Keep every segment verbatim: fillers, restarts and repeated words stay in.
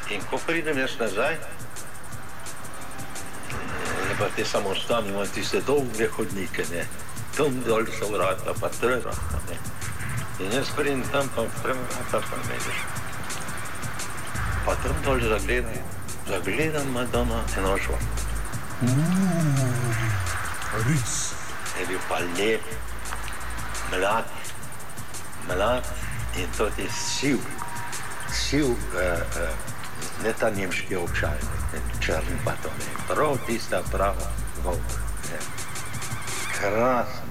In ko pridem jaz nazaj, je pa te samostani, imajo tiste dolge hodnike, ne. Tam dol so vrata, pa treba, ne. In jaz pridem tam, pa premata, pa ne veš. Pa tam dol zagledam, zagledam Madonna Enožva. Uuuu, res. Je bil pa lep, mlad, mlad in to je siv, siv, uh, uh, ne ta nemški občaj, ne črn pa to ne, prav tista prava volk, ne. Krasen.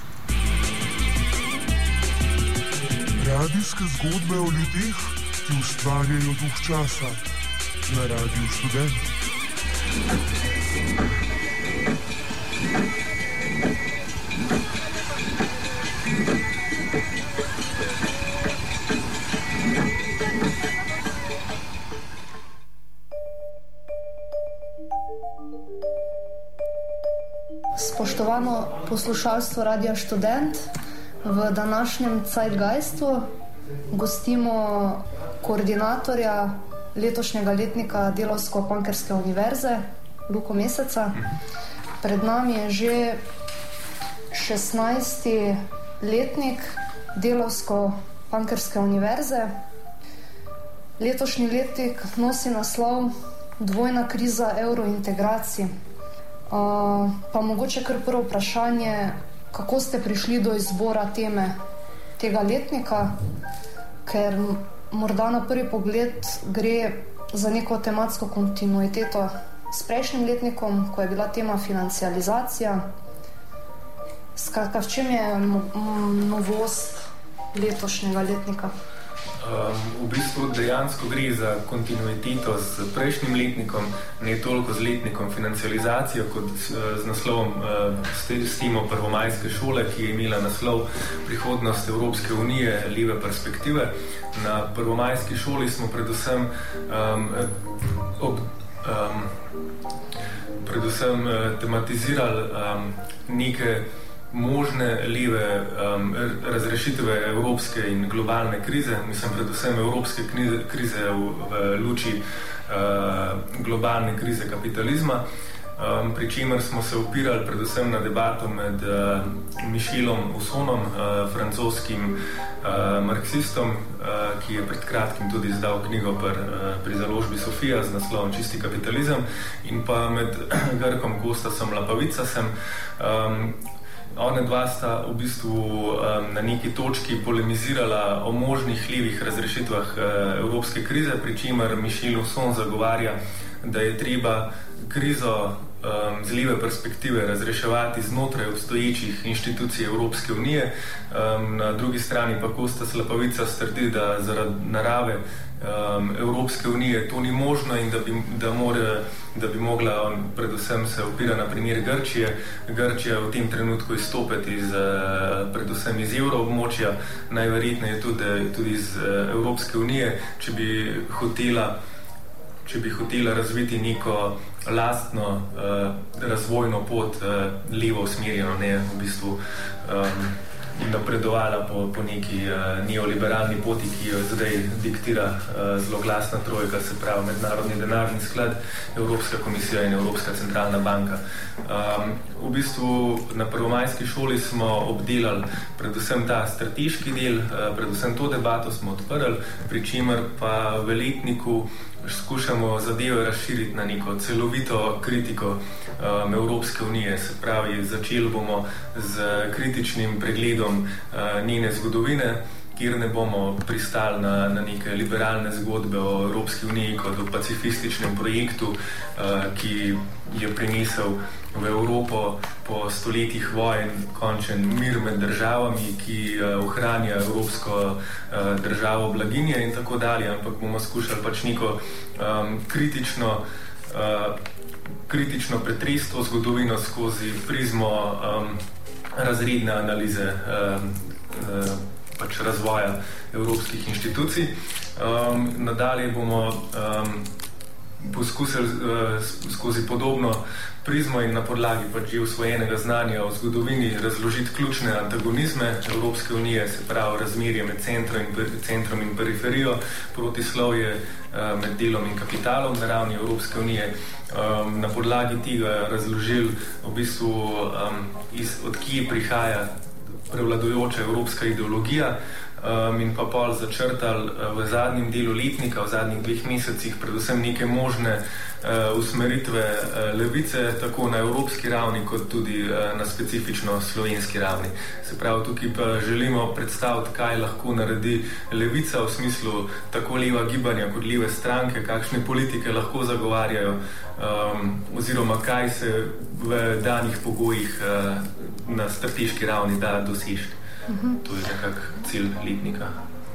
Radijske zgodbe o ljudeh, ki ustvarjajo duh časa na Radiu Študent. Spoštovano poslušalstvo Radia Študent, v današnjem Zeitgeistu gostimo koordinatorja letošnjega letnika Delavsko-Punkerske univerze, Luko Meseca. Pred nami je že šestnajsti letnik Delavsko-Punkerske univerze. Letošnji letnik nosi naslov Dvojna kriza evrointegracij. Uh, pa mogoče kar prvo vprašanje, kako ste prišli do izbora teme tega letnika, ker morda na prvi pogled gre za neko tematsko kontinuiteto s prejšnjim letnikom, ko je bila tema financializacija. Skratka, v čem je novost letošnjega letnika? Um, v bistvu dejansko gre za kontinuiteto s prejšnjim letnikom, ne toliko z letnikom financializacijo, kot z, z naslovom uh, s temo prvomajske šole, ki je imela naslov Prihodnost Evropske unije, leve perspektive. Na prvomajski šoli smo predvsem um, ob, um, predvsem uh, tematizirali um, neke možne leve um, razrešitve evropske in globalne krize, mislim predvsem evropske krize, krize v, v luči uh, globalne krize kapitalizma, um, pri čemer smo se opirali predvsem na debato med uh, Michelom Ussonom, uh, francoskim uh, marksistom, uh, ki je pred kratkim tudi izdal knjigo pr, uh, pri založbi Sofija z naslovom Čisti kapitalizem, in pa med Grkom Kostasom Lapavicasem. Um, One dva sta v bistvu um, na neki točki polemizirala o možnih levih razrešitvah uh, evropske krize, pri čemer Michel Usson zagovarja, da je treba krizo um, z leve perspektive razreševati znotraj obstoječih inštitucij Evropske unije. Um, na drugi strani pa Kostas Lapavicas trdi, da zaradi narave Um, Evropske unije to ni možno in da bi, da more, da bi mogla, on predvsem se opira na primer Grčije, Grčija v tem trenutku izstopiti iz, predvsem iz evroobmočja, najverjetneje tudi, tudi iz Evropske unije, če bi hotela, če bi hotela razviti neko lastno uh, razvojno pot, uh, levo usmerjeno, ne v bistvu um, in napredovala po, po neki uh, neoliberalni poti, ki jo zdaj diktira uh, zloglasna trojka, se pravi Mednarodni denarni sklad, Evropska komisija in Evropska centralna banka. Um, v bistvu na prvomajski šoli smo obdelali predvsem ta strateški del, uh, predvsem to debato smo odprli, pri čemer pa v letniku skušamo zadeve razširiti na neko celovito kritiko um, Evropske unije. Se pravi, začeli bomo z kritičnim pregledom uh, njene zgodovine, kjer ne bomo pristali na, na neke liberalne zgodbe o Evropski uniji kot o pacifističnem projektu, uh, ki je prinesel v Evropo po stoletjih vojen končen mir med državami, ki uh, ohranja evropsko uh, državo blaginje in tako dalje, ampak bomo skušali pač neko um, kritično, uh, kritično pretresti to zgodovino skozi prizmo um, razredne analize um, uh, pač razvoja evropskih inštitucij. Um, nadalje bomo um, poskusili uh, skozi podobno prizmo in na podlagi pač že usvojenega znanja o zgodovini razložiti ključne antagonizme Evropske unije, se pravi razmerje med centrom in, centrom in periferijo, protislovje uh, med delom in kapitalom na ravni Evropske unije. Um, na podlagi tega razložili v bistvu um, iz, od kje prihaja prevladujoča evropska ideologija. Um, in pa pol začrtali uh, v zadnjem delu letnika, v zadnjih dveh mesecih, predvsem neke možne uh, usmeritve uh, levice, tako na evropski ravni, kot tudi uh, na specifično slovenski ravni. Se pravi, tukaj pa želimo predstaviti, kaj lahko naredi levica v smislu tako leva gibanja kot leve stranke, kakšne politike lahko zagovarjajo, um, oziroma kaj se v danih pogojih uh, na strateški ravni da dosežiti. Uhum. To je nekak cilj letnika.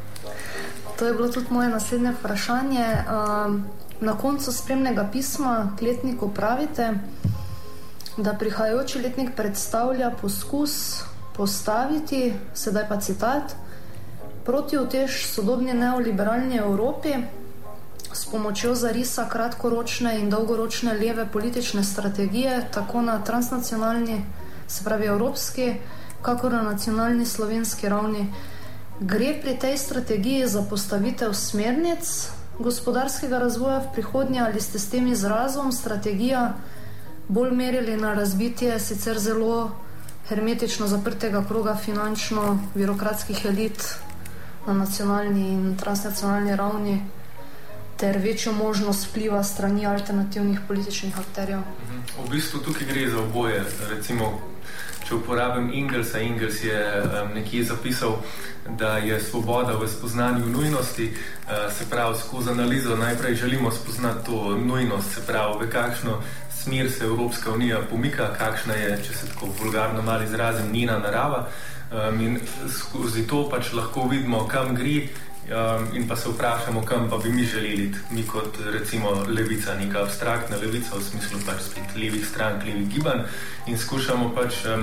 To je bilo tudi moje naslednje vprašanje. Na koncu spremnega pisma k letniku pravite, da prihajajoči letnik predstavlja poskus postaviti, sedaj pa citat, protiutež sodobni neoliberalni Evropi s pomočjo zarisa kratkoročne in dolgoročne leve politične strategije, tako na transnacionalni, se pravi evropski, kakor na nacionalni slovenski ravni. Gre pri tej strategiji za postavitev smernic gospodarskega razvoja v prihodnje, ali ste s tem izrazom strategija bolj merili na razbitje sicer zelo hermetično zaprtega kroga finančno-birokratskih elit na nacionalni in transnacionalni ravni ter večjo možnost vpliva strani alternativnih političnih akterjev? V bistvu tukaj gre za oboje. Recimo, če uporabim Engelsa, Engels je um, nekje zapisal, da je svoboda v spoznanju nujnosti, uh, se pravi, skozi analizo najprej želimo spoznati to nujnost, se pravi, v kakšno smer se Evropska unija pomika, kakšna je, če se tako vulgarno malo izrazim, njena narava, um, in skozi to pač lahko vidimo, kam gre, Um, in pa se vprašamo, kam pa bi mi želeli, mi kot recimo levica, neka abstraktna levica v smislu pač spet levih strank, levih gibanj, in skušamo pač um,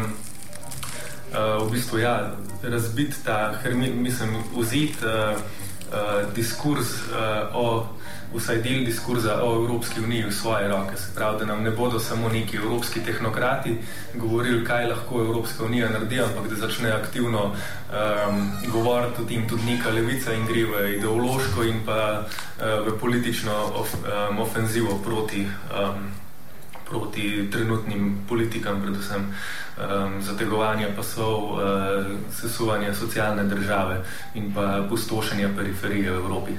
uh, v bistvu ja, razbiti ta, mislim, vzeti uh, uh, diskurs uh, o vsaj del diskurza o Evropski uniji v svoje roke. Se pravi, da nam ne bodo samo neki evropski tehnokrati govorili, kaj lahko Evropska unija naredi, ampak da začne aktivno um, govoriti o tem tudi neka levica in gre v ideološko in pa uh, v politično of, um, ofenzivo proti, um, proti trenutnim politikam, predvsem um, zategovanja pasov, uh, sesuvanja socialne države in pa pustošenja periferije v Evropi.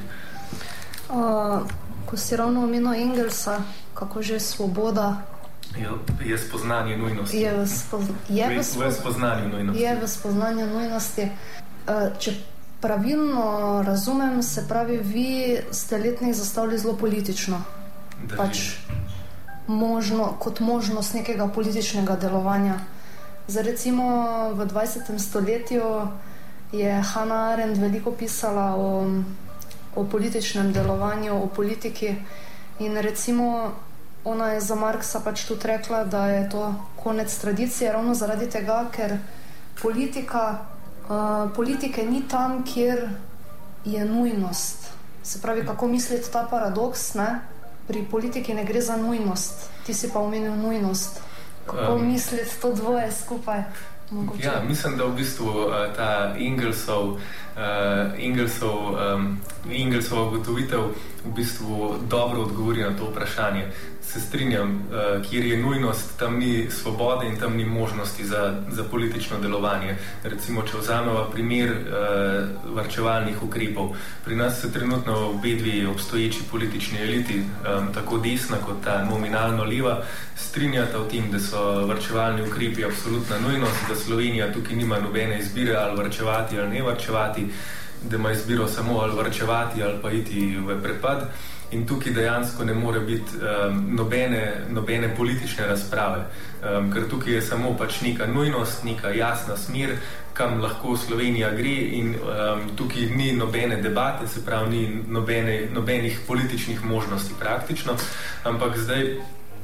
Uh, ko si ravno omenil Engelsa, kako že svoboda je, je spoznanje nujnosti. Je v, spoz, je v, spoz, v spoznanju nujnosti. Je v spoznanju nujnosti. Uh, če pravilno razumem, se pravi, vi ste letnik zastavili zelo politično. Pač možno, kot možnost nekega političnega delovanja. Zdaj recimo v dvajsetem stoletju je Hannah Arendt veliko pisala o o političnem delovanju, o politiki, in recimo ona je za Marksa pač tudi rekla, da je to konec tradicije, ravno zaradi tega, ker politika, uh, politike ni tam, kjer je nujnost. Se pravi, kako misliti ta paradoks, ne? Pri politiki ne gre za nujnost, ti si pa omenil nujnost. Kako um. misliti to dvoje skupaj? Mogoče. Ja, mislim, da v bistvu uh, ta Engelsov, uh, Engelsov, um, Engelsova ugotovitev v bistvu dobro odgovori na to vprašanje. Se strinjam, uh, kjer je nujnost, tam ni svobode in tam ni možnosti za, za politično delovanje. Recimo, če vzameva primer uh, varčevalnih ukrepov. Pri nas se trenutno obe dve obstoječi politični eliti, um, tako desna kot ta nominalno leva, strinjata v tem, da so varčevalni ukrepi absolutna nujnost, da Slovenija tukaj nima nobene izbire ali varčevati ali ne varčevati, da ima izbiro samo ali varčevati ali pa iti v prepad. In tukaj dejansko ne more biti um, nobene, nobene politične razprave, um, ker tukaj je samo pač neka nujnost, neka jasna smer, kam lahko Slovenija gre, in um, tukaj ni nobene debate, se pravi, ni nobene, nobenih političnih možnosti praktično, ampak zdaj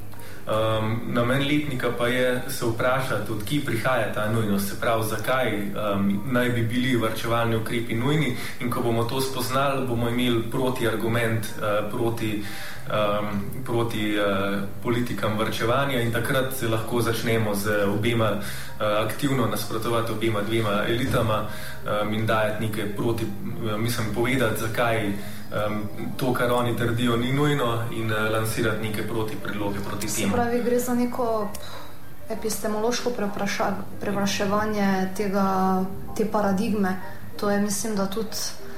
Um, namen letnika pa je se vprašati, od kje prihaja ta nujnost, se pravi, zakaj um, naj bi bili varčevalni ukrepi nujni, in ko bomo to spoznali, bomo imeli protiargument uh, proti, um, proti uh, politikam varčevanja, in takrat se lahko začnemo z obema uh, aktivno nasprotovati obema dvema elitama um, in dajati nekaj proti, uh, mislim, povedati, zakaj Um, to, kar oni trdijo, ni nujno, in uh, lansirati neke proti predloge proti temu. Se pravi, gre za neko epistemološko prevpraševanje tega, te paradigme. To je, mislim, da tudi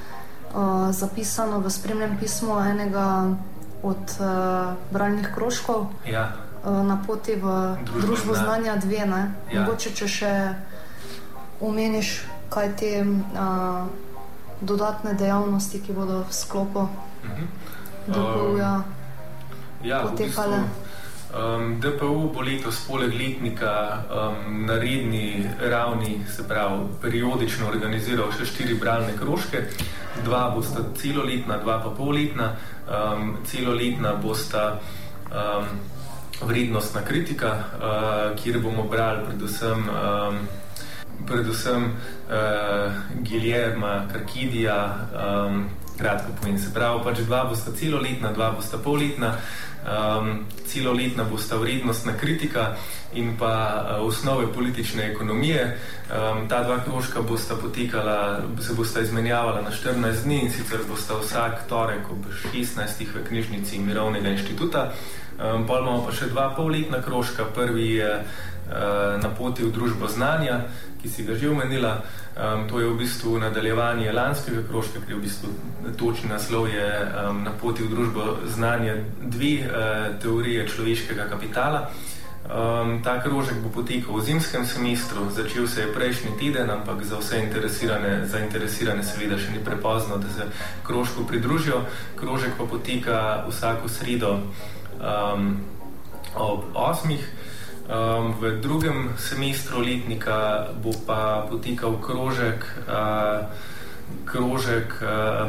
uh, zapisano v spremnem pismu enega od uh, bralnih krožkov, ja. uh, na poti v Družbo, družbo znanja dve. Ne? Ja. Mogoče, če še omeniš, kaj te uh, dodatne dejavnosti, ki bodo v sklopu uh-huh. D P U-ja um, ja, potekale. V bistvu, um, D P U bo letos poleg letnika um, na redni ravni, se pravi, periodično organiziral še štiri bralne krožke. Dva bosta celoletna, dva pa polletna. Um, celoletna bosta um, vrednostna kritika, uh, kjer bomo brali predvsem um, predvsem uh, Guillerma Carkidija, um, kratko povem, se pravi, pač dva bosta celoletna, dva bosta polletna. Um, celoletna bosta vrednostna kritika in pa uh, osnove politične ekonomije. Um, ta dva krožka bosta potekala, se bosta izmenjavala na štirinajst dni, in sicer bosta vsak torek ob šestnajstih v knjižnici Mirovnega inštituta. Um, pol imamo pa še dva polletna krožka. Prvi je uh, na poti v Družbo znanja, ki si ga že omenila. Um, to je v bistvu nadaljevanje lanskega krožka, ker je v bistvu točni naslov je um, na poti v Družbo znanja dve, uh, teorije človeškega kapitala. Um, ta krožek bo potekal v zimskem semestru, začel se je prejšnji teden, ampak za vse interesirane, zainteresirane seveda še ni prepozno, da se krožku pridružijo. Krožek pa poteka vsako sredo um, ob osmih. Um, v drugem semestru letnika bo pa potekal krožek, uh, krožek uh,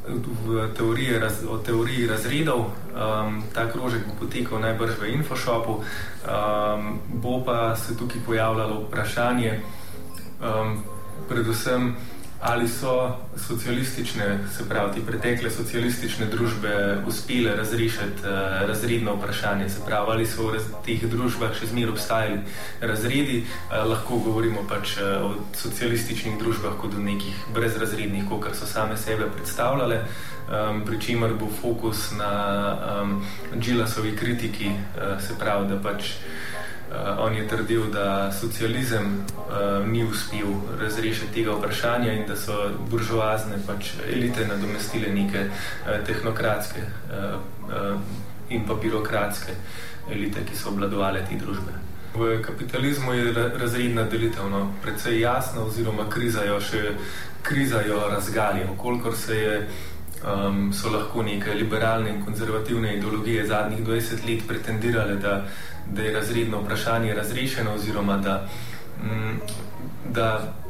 v teoriji raz, o teoriji razredov. Um, ta krožek bo potekal najbrž v Infoshopu. Um, bo pa se tukaj pojavljalo vprašanje, um, predvsem, ali so socialistične, se pravi, te pretekle socialistične družbe uspele razrešiti uh, razredno vprašanje, se pravi, ali so v raz, teh družbah še zmeraj obstajali razredi. Uh, lahko govorimo pač uh, o socialističnih družbah kot o nekih brezrazrednih, kakor so same sebe predstavljale, um, pri čemer bo fokus na um, Gilasovi kritiki, uh, se pravi, da pač Uh, on je trdil, da socializem uh, ni uspel razrešiti tega vprašanja in da so buržoazne pač elite nadomestile neke uh, tehnokratske uh, uh, in pa birokratske elite, ki so obvladovale te družbe. V kapitalizmu je razredna delitev no, precej jasna, oziroma kriza jo še kriza jo razgalja. Kolikor se je Um, so lahko neke liberalne in konzervativne ideologije zadnjih dvajset let pretendirale, da, da je razredno vprašanje razrešeno, oziroma da, um, da,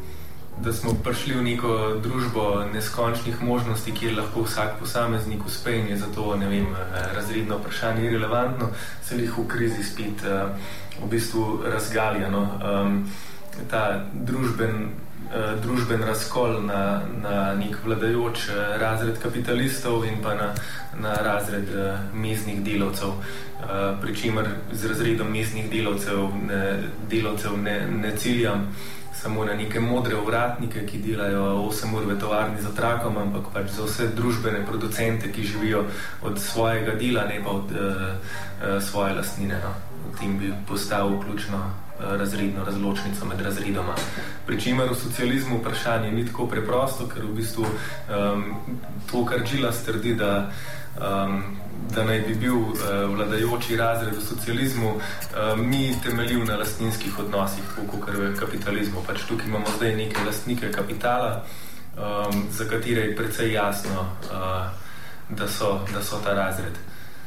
da smo prišli v neko družbo neskončnih možnosti, kjer lahko vsak posameznik uspe in je zato, ne vem, razredno vprašanje irelevantno, se jih v krizi spet uh, v bistvu razgalja. No. Um, ta družben družben razkol na, na nek vladajoč razred kapitalistov in pa na, na razred meznih delavcev, pri čemer z razredom meznih delavcev ne, delavcev ne, ne ciljam samo na neke modre ovratnike, ki delajo osem ur v tovarni za trakom, ampak pač za vse družbene producente, ki živijo od svojega dela, ne pa od uh, svoje lastnine. No. V tem bi postavil ključno razredno razločnico med razredoma. Pričemer v socializmu vprašanje ni tako preprosto, ker v bistvu um, to, kar Gilas trdi, da, um, da naj bi bil uh, vladajoči razred v socializmu, um, ni temeljil na lastninskih odnosih, tako kot v kapitalizmu. Pač tukaj imamo zdaj neke lastnike kapitala, um, za katere je precej jasno, uh, da so, da so ta razred.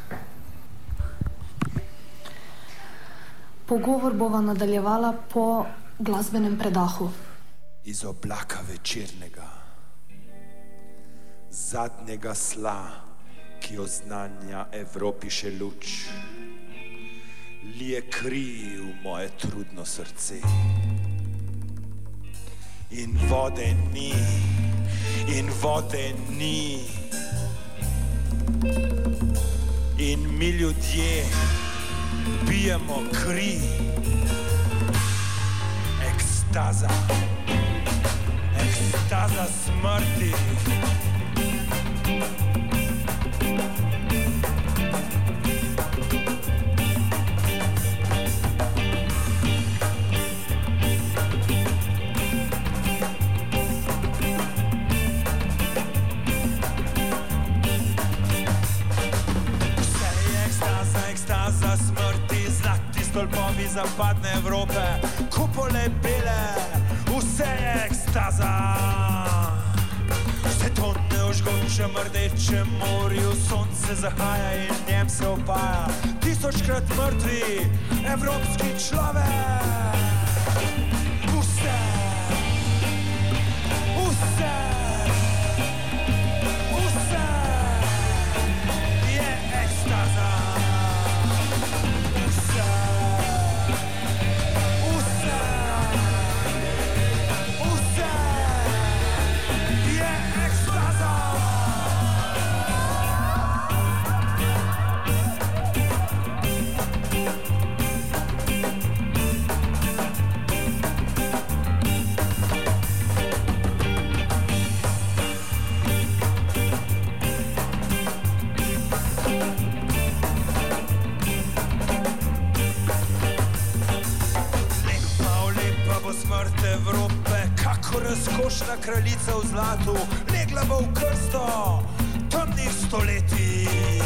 Pogovor bova nadaljevala po glasbenem predahu. Iz oblaka večernega, zadnjega sla, ki oznanja Evropi še luč, lije kri v moje trudno srce. In vode ni, in vode ni. In mi ljudje pijemo kri. Ekstaza, ekstaza smrti. Stolpovi zapadne Evrope, kupole bele, vse je ekstaza. Vse tone v žgočem rdečem morju, sonce zahaja in njem se opaja tisočkrat mrtvi evropski človek. Vse, vse, vse je ekstaza. Razkošna kraljica v zlatu, legla bo v krsto temnih stoletij.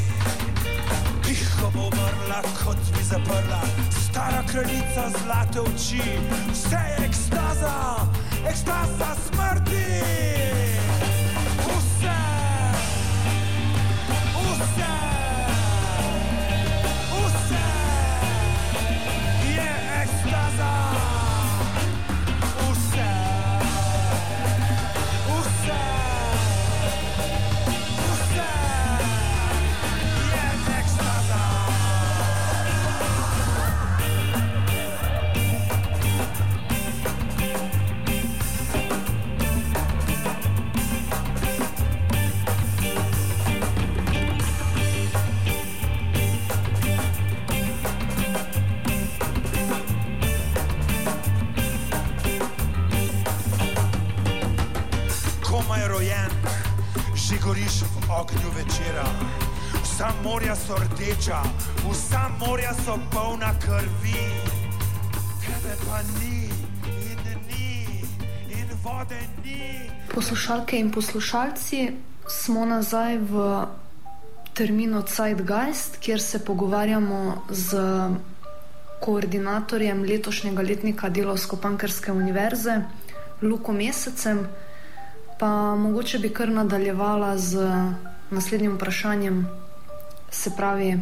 Tiho bo umrla, kot bi zaprla stara kraljica zlate oči. Vse je ekstaza, ekstaza smrti. Vse, vse, vse je ekstaza. Goriš v ognju večera, vsa morja so rdeča, vsa morja so polna krvi. Tebe pa ni in ni in vode ni. Poslušalke in poslušalci, smo nazaj v terminu Zeitgeist, kjer se pogovarjamo z koordinatorjem letošnjega letnika Delavsko-Punkerske univerze, Luko Mesecem. Pa mogoče bi kar nadaljevala z naslednjim vprašanjem. Se pravi,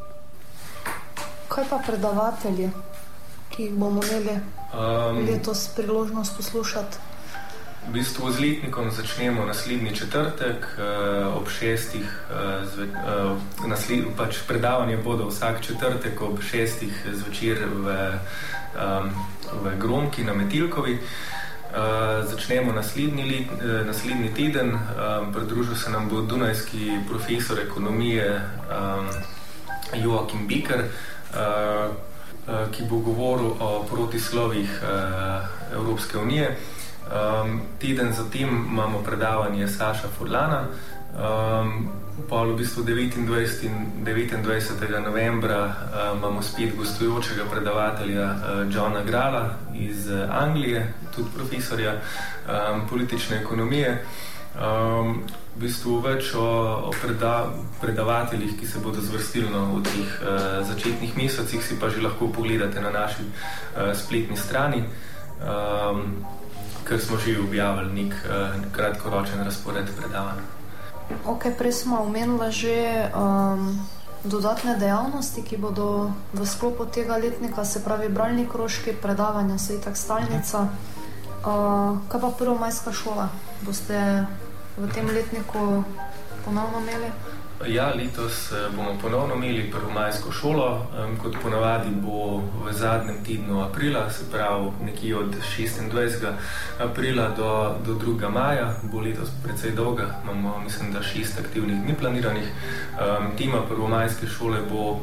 kaj pa predavatelji, ki jih bomo imeli um, letos priložnost poslušati? V bistvu z letnikom začnemo naslednji četrtek uh, ob šestih. Uh, zve, uh, nasled, pač predavanje bodo vsak četrtek ob šestih zvečer v, um, v Gromki na Metilkovi. Uh, začnemo naslednji, let, uh, naslednji teden. Um, pridružil se nam bo dunajski profesor ekonomije um, Joachim Becker, uh, uh, ki bo govoril o protislovih uh, Evropske unije. Um, teden zatem imamo predavanje Saša Furlana. Um, pa v bistvu devetindvajsetega in devetindvajsetega novembra uh, imamo spet gostujočega predavatelja uh, Johna Grala iz uh, Anglije, tudi profesorja um, politične ekonomije. Um, v bistvu več o, o preda, predavateljih, ki se bodo zvrstili no, v teh uh, začetnih mesecih, si pa že lahko pogledate na naši uh, spletni strani, um, ker smo že objavili nek uh, kratkoročen razpored predavanj. Ok, prej smo omenila že um, dodatne dejavnosti, ki bodo v sklopu tega letnika, se pravi bralni krožki, predavanja so itak stalnica. Uh, kaj pa prvomajska šola? Boste v tem letniku ponovno imeli? Ja, letos bomo ponovno imeli prvomajsko šolo, kot ponavadi bo v zadnjem tednu aprila, se pravi nekje od šestindvajsetega aprila do, do drugega maja, bo letos precej dolga, imamo mislim, da šest aktivnih dni planiranih. Tema prvomajske šole bo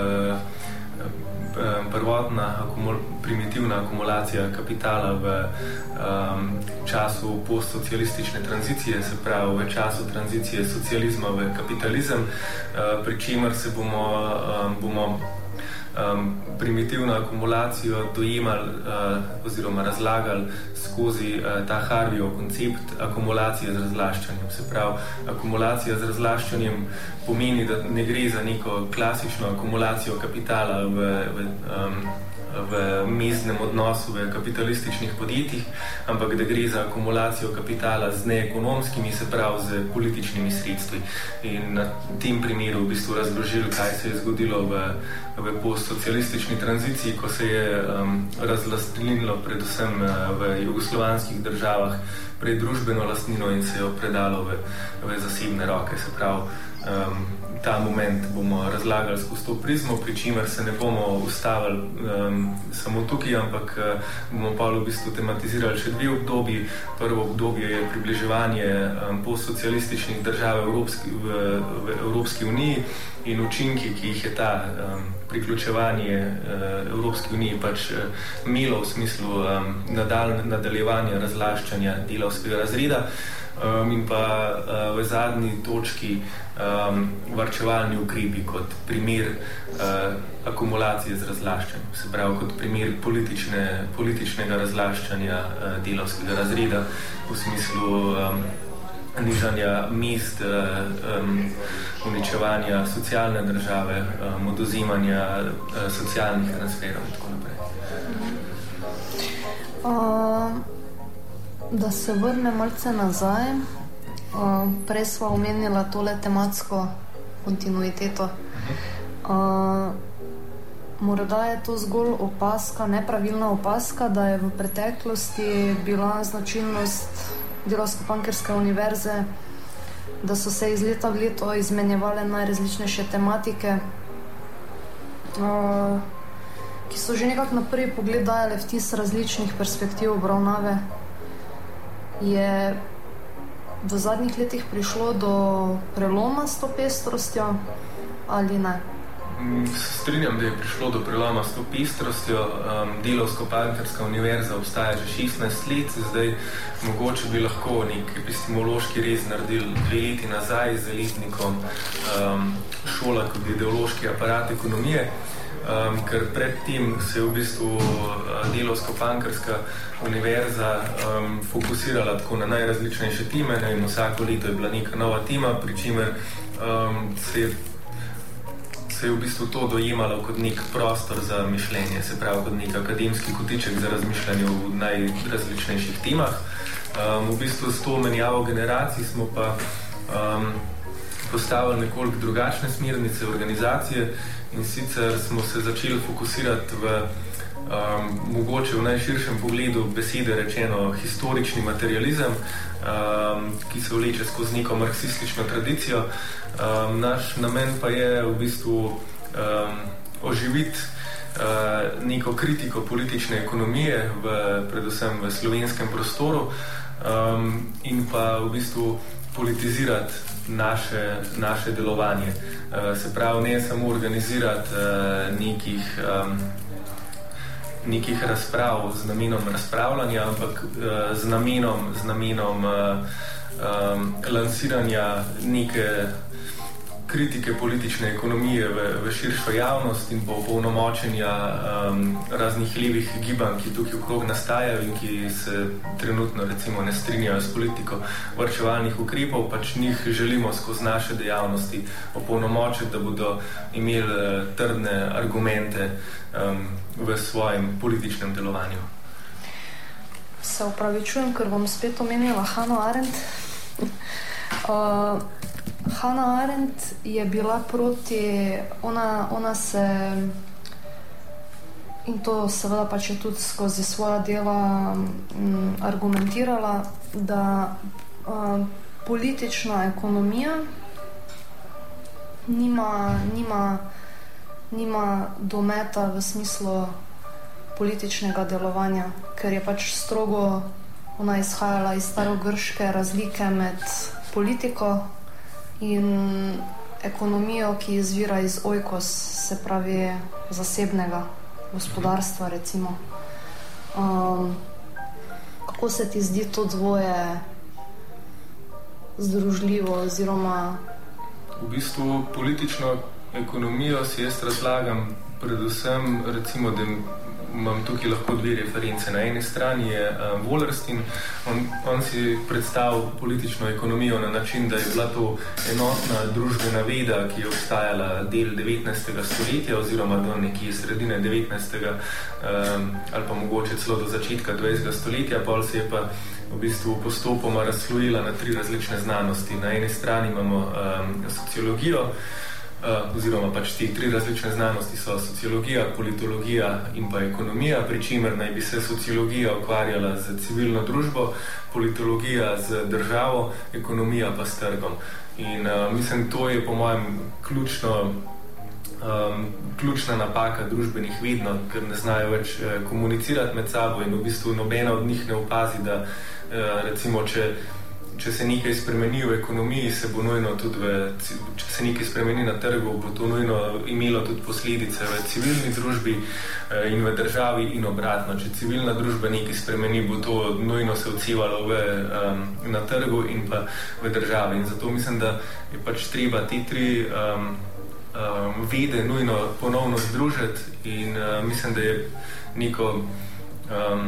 prvotna akumul, primitivna akumulacija kapitala v um, času postsocialistične tranzicije, se pravi v času tranzicije socializma v kapitalizem, uh, pri čemer se bomo, um, bomo um, primitivno akumulacijo dojemali uh, oziroma razlagali skozi uh, ta Harveyjev koncept akumulacije z razlaščanjem. Se pravi, akumulacija z razlaščanjem pomeni, da ne gre za neko klasično akumulacijo kapitala v, v, um, v mezdnem odnosu v kapitalističnih podjetjih, ampak da gre za akumulacijo kapitala z neekonomskimi, se pravi z političnimi sredstvi. In na tem primeru v bistvu razložili, kaj se je zgodilo v, v postsocialistični tranziciji, ko se je um, razlastninilo predvsem uh, v jugoslovanskih državah pred družbeno lastnino in se jo predalo v, v zasebne roke. Se pravi, um, ta moment bomo razlagali skozi to prizmo, pri čimer se ne bomo ustavili um, samo tukaj, ampak uh, bomo pa v bistvu tematizirali še dve obdobji. Prvo obdobje je približevanje um, postsocialističnih držav Evropski, v, v Evropski uniji in učinki, ki jih je ta um, priključevanje uh, Evropski uniji pač uh, imelo v smislu um, nadal, nadaljevanja razlaščanja delavskega razreda. Um, in pa uh, v zadnji točki um, varčevalni ukrepi kot primer uh, akumulacije z razlaščanjem, se pravi kot primer politične, političnega razlaščanja uh, delavskega razreda v smislu um, nižanja mest, uh, um, uničevanja socialne države, um, odvzemanja uh, socialnih transferov in tako naprej. Uh... Da se vrne malce nazaj, uh, prej sva omenila tole tematsko kontinuiteto. Uh, morda je to zgolj opaska, nepravilna opaska, da je v preteklosti bila značilnost Delavsko-pankrske univerze, da so se iz leta v leto izmenjevale najrazličnejše tematike, uh, ki so že nekako na prvi pogled dajale vtis različnih perspektiv obravnave. Je v zadnjih letih prišlo do preloma s to pestrostjo ali ne? Strinjam, da je prišlo do preloma s to pestrostjo. Um, Delavsko-pankrska univerza obstaja že šestnajst let, zdaj mogoče bi lahko nek epistemološki rez naredili dve leti nazaj z letnikom um, šola kot ideološki aparat ekonomije. Um, ker predtem se je v bistvu uh, Delavsko-pankrska univerza um, fokusirala tako na najrazličnejše teme, ne, in vsako leto je bila neka nova tema, pri čimer um, se, se je v bistvu to dojemalo kot nek prostor za mišljenje, se pravi kot nek akademski kotiček za razmišljanje v najrazličnejših temah. Um, v bistvu s to menjavo generacij smo pa um, postavili nekoliko drugačne smernice organizacije. In sicer smo se začeli fokusirati v um, mogoče v najširšem pogledu besede rečeno historični materializem, um, ki se vleče skozi neko marksistično tradicijo. Um, naš namen pa je v bistvu um, oživiti uh, neko kritiko politične ekonomije, v, predvsem v slovenskem prostoru, um, in pa v bistvu politizirati naše, naše delovanje. Uh, se pravi, ne samo organizirati uh, nekih, um, nekih razprav z namenom razpravljanja, ampak uh, z namenom, z namenom uh, um, lansiranja neke kritike politične ekonomije v, v širšo javnost in pa opolnomočenja um, raznih levih gibanj, ki tukaj okrog nastajajo in ki se trenutno recimo ne strinjajo s politiko varčevalnih ukrepov, pač njih želimo skozi naše dejavnosti opolnomočiti, da bodo imeli trdne argumente um, v svojem političnem delovanju. Se opravičujem, ker bom spet omenila Hannah Arendt. uh, Hannah Arendt je bila proti, ona, ona se, in to seveda pač je tudi skozi svoja dela m, argumentirala, da uh, politična ekonomija nima, nima, nima dometa v smislu političnega delovanja, ker je pač strogo ona izhajala iz starogrške razlike med politiko in ekonomijo, ki izvira iz oikos, se pravi zasebnega gospodarstva, recimo. Um, kako se ti zdi to dvoje združljivo oziroma... V bistvu politično ekonomijo si jaz razlagam predvsem, recimo, da imam tukaj lahko dve reference. Na eni strani je um, Wallerstein, on, on si predstavil politično ekonomijo na način, da je bila to enotna družbena veda, ki je obstajala del devetnajstega stoletja oziroma do nekje sredine devetnajstega um, ali pa mogoče celo do začetka dvajsetega stoletja, pol se je pa v bistvu postopoma razslojila na tri različne znanosti. Na eni strani imamo um, sociologijo, Uh, oziroma pač te tri različne znanosti so sociologija, politologija in pa ekonomija, pri čemer naj bi se sociologija ukvarjala z civilno družbo, politologija z državo, ekonomija pa s trgom. In uh, mislim, to je po mojem ključno, um, ključna napaka družbenih vedno, ker ne znajo več uh, komunicirati med sabo in v bistvu nobena od njih ne opazi, da uh, recimo, če Če se nekaj spremeni v ekonomiji, se bo nujno tudi v, če se nekaj spremeni na trgu, bo to nujno imelo tudi posledice v civilni družbi in v državi in obratno. Če civilna družba nekaj spremeni, bo to nujno se odsevalo v, um, na trgu in pa v državi. In zato mislim, da je pač treba te tri um, um, vede nujno ponovno združiti in uh, mislim, da je neko um,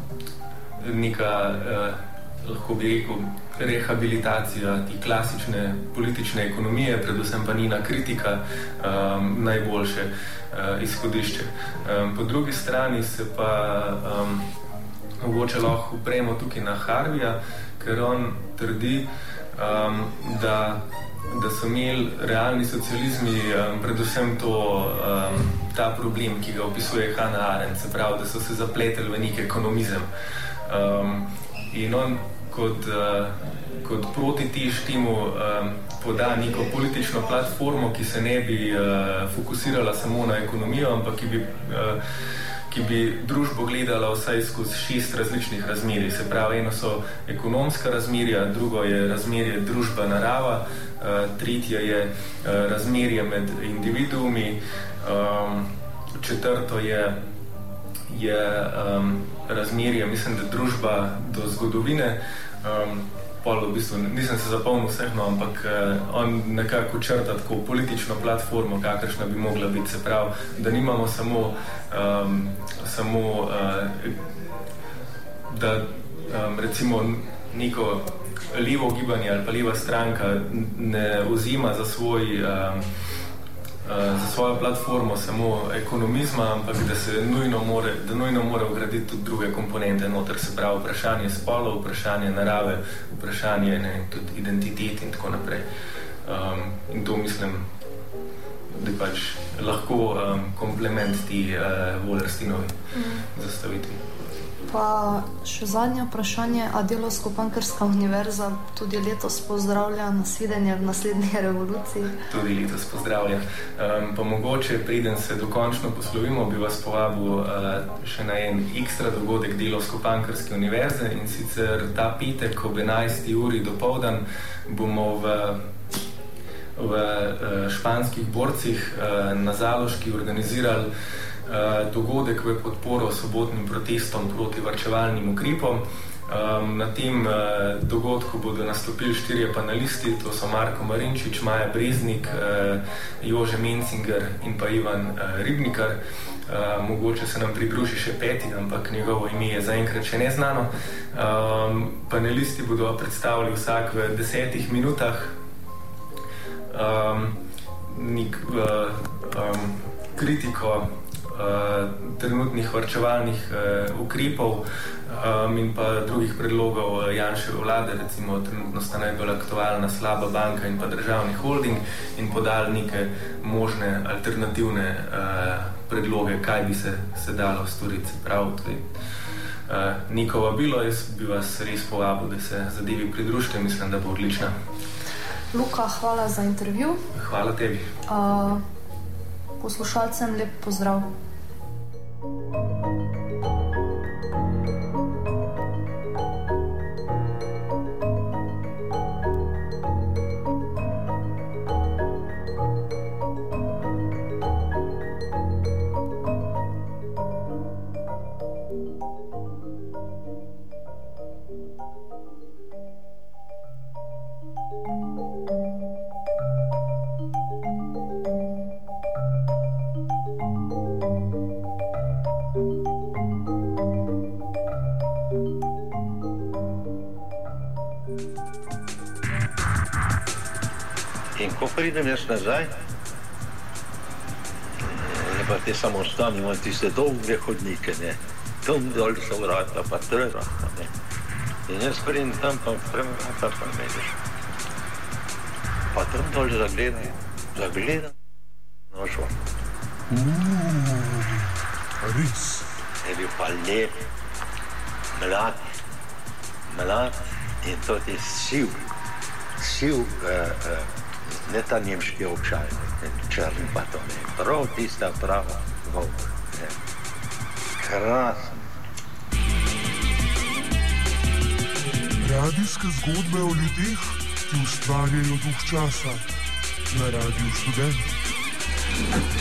neka uh, lahko bi rekel, rehabilitacija ti klasične politične ekonomije, predvsem pa njena kritika, um, najboljše uh, izhodišče. Um, po drugi strani se pa um, mogoče lahko upremo tukaj na Harvija, ker on trdi, um, da, da so imeli realni socializmi um, predvsem to, um, ta problem, ki ga opisuje Hannah Arendt, se pravi, da so se zapleteli v nek ekonomizem. Um, in on kot, uh, kot protitež temu um, poda neko politično platformo, ki se ne bi uh, fokusirala samo na ekonomijo, ampak ki bi, uh, ki bi družbo gledala vsaj skozi šest različnih razmerij. Se pravi, eno so ekonomska razmerja, drugo je razmerje družba-narava, uh, tretje je uh, razmerje med individuumi, um, četrto je je um, razmerje, mislim, da družba do zgodovine. Um, pol v bistvu nisem se zapomnil vseh, no, ampak uh, on nekako črta tako politično platformo, kakršna bi mogla biti, se pravi, da nimamo samo, um, samo uh, da um, recimo neko levo gibanje ali pa leva stranka ne vzima za svoj um, za svojo platformo samo ekonomizma, ampak da se nujno more, da nujno more vgraditi tudi druge komponente noter, se pravi vprašanje spolov, vprašanje narave, vprašanje ne, tudi identitet in tako naprej. Um, in to mislim, da pač lahko um, komplement ti uh, Wallersteinovi mm. zastavitvi. Pa še zadnje vprašanje, a Delavsko-Punkerska univerza tudi letos pozdravlja nasvidenje v naslednji revoluciji? Tudi letos pozdravlja. Um, pa mogoče, preden se dokončno poslovimo, bi vas povabil uh, še na en ekstra dogodek Delavsko-Punkerske univerze, in sicer ta petek ob enajsti uri dopoldan bomo v, v uh, španskih borcih uh, na Zaloški organizirali dogodek v podporo sobotnim protestom proti varčevalnim ukrepom. Um, na tem uh, dogodku bodo nastopili štirje panelisti, to so Marko Marinčič, Maja Breznik, uh, Jože Mencinger in pa Ivan uh, Ribnikar. Uh, mogoče se nam pridruži še peti, ampak njegovo ime je zaenkrat še neznano. Um, panelisti bodo predstavili vsak v desetih minutah um, nek, uh, um, kritiko Uh, trenutnih varčevalnih uh, ukrepov um, in pa drugih predlogov Janševe vlade, recimo trenutno sta najbolj aktualna slaba banka in pa državni holding, in podali neke možne alternativne uh, predloge, kaj bi se, se dalo storiti. Prav, tudi, uh, Niko vabilo, jaz bi vas res povabil, da se zadevi pridružite, mislim, da bo odlična. Luka, hvala za intervju. Hvala tebi. Uh, poslušalcem lep pozdrav. In ko pridem jaz nazaj, je pa te samostani, imam tiste dolge hodnike, ne. Tam dol so vrata, pa tre vrata, ne. In jaz pridem tam, pa odprem vrata, pa ne ideš. Pa tam dol zagledam, zagledam, nožo. Uuu, res. Je bil pa lep, mlad, mlad in to je siv, siv, uh, uh, ne ta nemški ovčaj, ne črni pa to ne, prav tista prava volk, ne. Krasen. Radijske zgodbe o ljudeh, ki ustvarjajo duh časa na Radiu Študent.